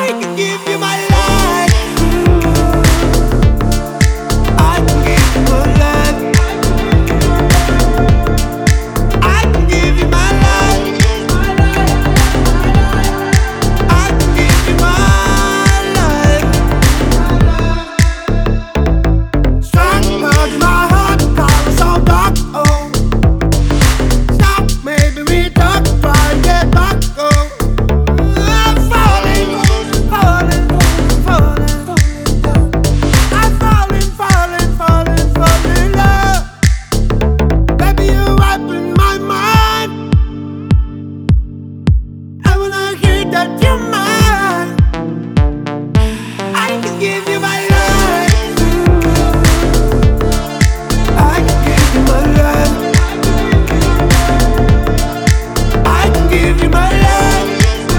can give you my life. I can give you my life. I can give you my life. I can give you my life. Strong words in my heart, color so dark. Oh, stop, maybe we talk, try to get back. Oh, I'm falling, falling, falling. I'm falling, falling, falling, falling in love. Baby, you open my mind. And when I hear that you're mine, I can give you my life. I can give you my life. I can give you my life.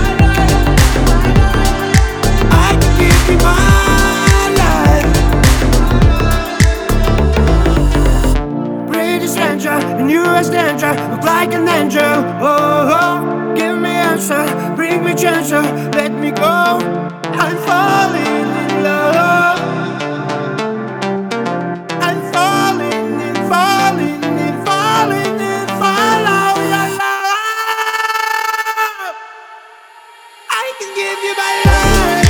I can give you my life. Pretty stranger, and you a stranger, look like an angel. Oh, oh, give me answer, bring me chance, let me go. I'm falling in love. I'm falling in, falling in, falling in, follow your love. I can give you my life.